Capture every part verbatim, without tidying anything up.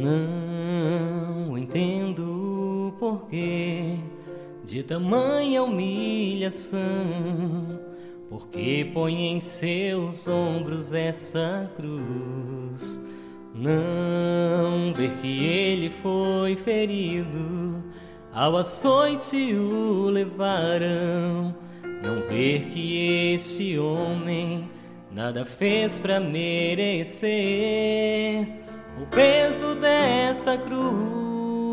Não entendo o porquê de tamanha humilhação, porque põe em seus ombros essa cruz. Não ver que ele foi ferido, ao açoite o levaram. Não ver que este homem nada fez pra merecer o peso desta cruz.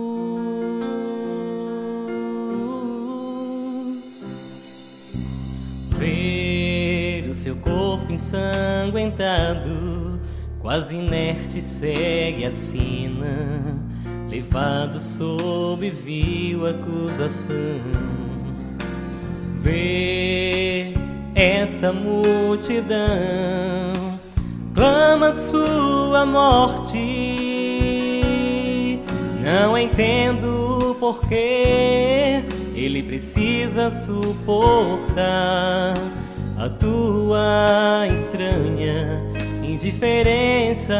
Ver o seu corpo ensanguentado, quase inerte segue a sina, levado sob vil acusação. Ver essa multidão clama sua morte. Não entendo porquê ele precisa suportar a tua estranha indiferença.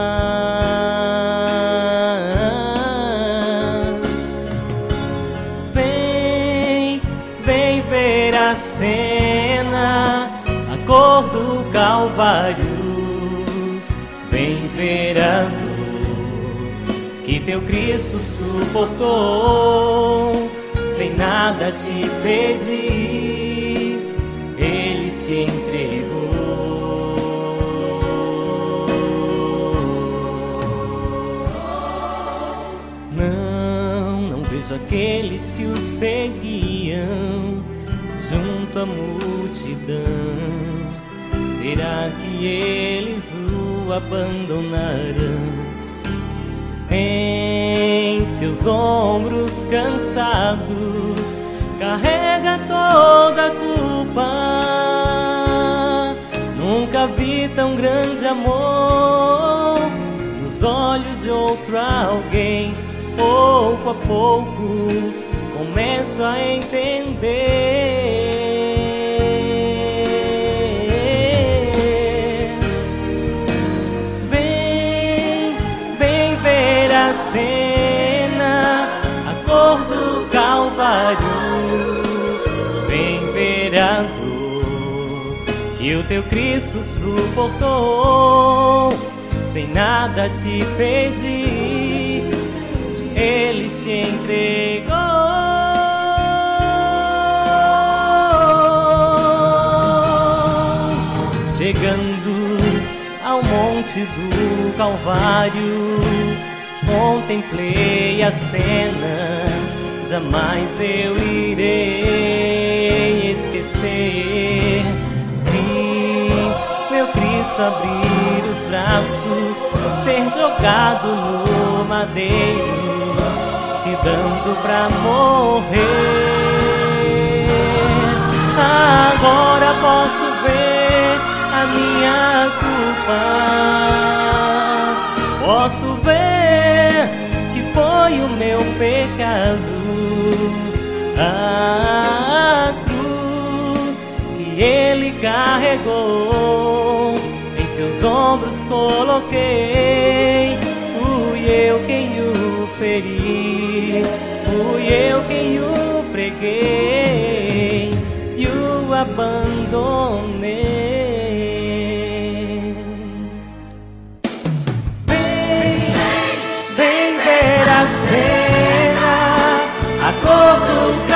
Vem, vem ver a cena, a cor do Calvário. Vem ver a dor que teu Cristo suportou, sem nada te pedir, ele se entregou. Não, não vejo aqueles que o seguiam junto à multidão. Será que eles o abandonaram? Em seus ombros cansados carrega toda a culpa. Nunca vi tão grande amor nos olhos de outro alguém. Pouco a pouco começo a entender. Cena, a cor do Calvário. Vem ver a dor que o teu Cristo suportou, sem nada te pedir, ele se entregou. Chegando ao monte do Calvário, contemplei a cena, jamais eu irei esquecer. Vi meu Cristo abrir os braços, ser jogado no madeiro, se dando pra morrer. Agora posso ver a minha culpa, posso ver que foi o meu pecado. A cruz que ele carregou, em seus ombros coloquei. Fui eu quem o feri, fui eu quem o preguei e o abandonei. A cor do